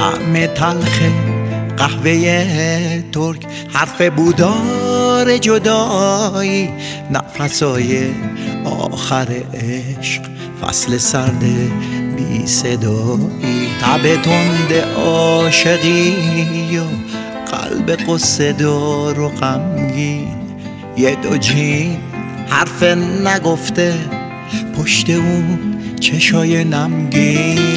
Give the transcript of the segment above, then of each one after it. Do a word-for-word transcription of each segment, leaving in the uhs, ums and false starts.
طعم تلخ قهوه ترک، حرف بودار جدایی، نفسای آخر عشق، فصل سرد بی صدایی، تب تند عاشقی و قلب قصه دار و غمگین، یه دو جین حرف نگفته پشت اون چشای نمگین.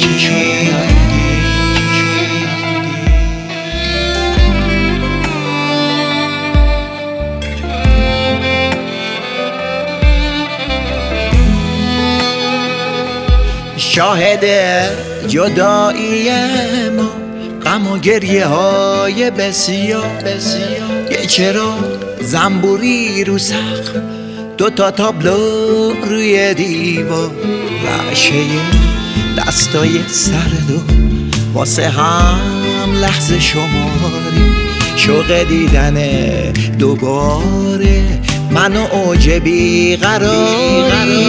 شاهد جدایی ما، غم و گریه های بسیار بسیار، یه چراغ زنبوری رو سقف، دو تا تابلو روی دیوار، رعشه دستای سرد و واسه هم لحظه شماری، شوق دیدن دوباره من و اوج بیقراری،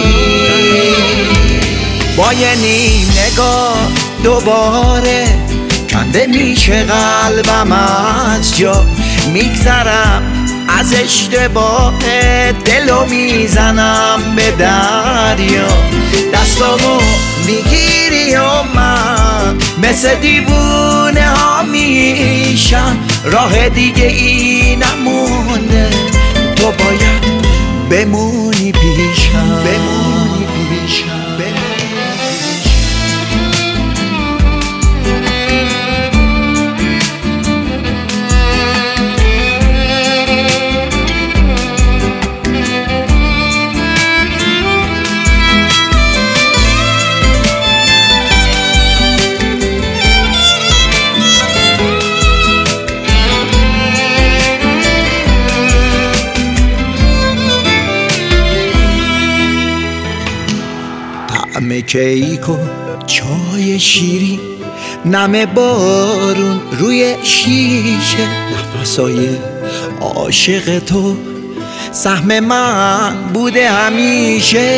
با یه نیم نگاه دوباره کنده میشه قلبم از جا، میگذرم از اشتباه دلو میزنم به دریا، دستامو میگیری و من مثل دیوونه ها میشم، راه دیگه ای نمونده، تو باید بمونی پیشم، بمونی پیشم. طعم کیک و چای شیرین، نم بارون روی شیشه، نفسای عاشق تو سهم من بوده همیشه،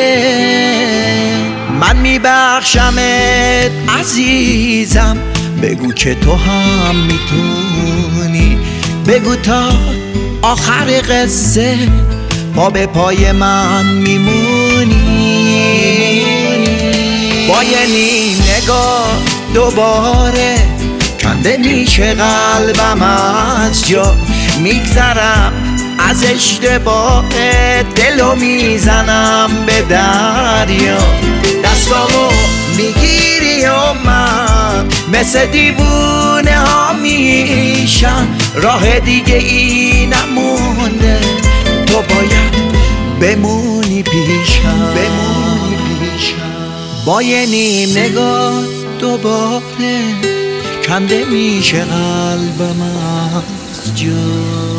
من میبخشمت عزیزم، بگو که تو هم میتونی، بگو تا آخر قصه پا به پای من میمونی، با یه نیم نگاه دوباره کنده میشه قلبم از جا، میگذرم از اشتباه دلو میزنم به دریا، دستامو میگیری و من مثل دیوونه ها میشم، راه دیگه ای نمونده، تو باید بمونی پیشم، بمونی پیشم، با یه نیم نگاه دوباره کنده میشه قلبم از جا.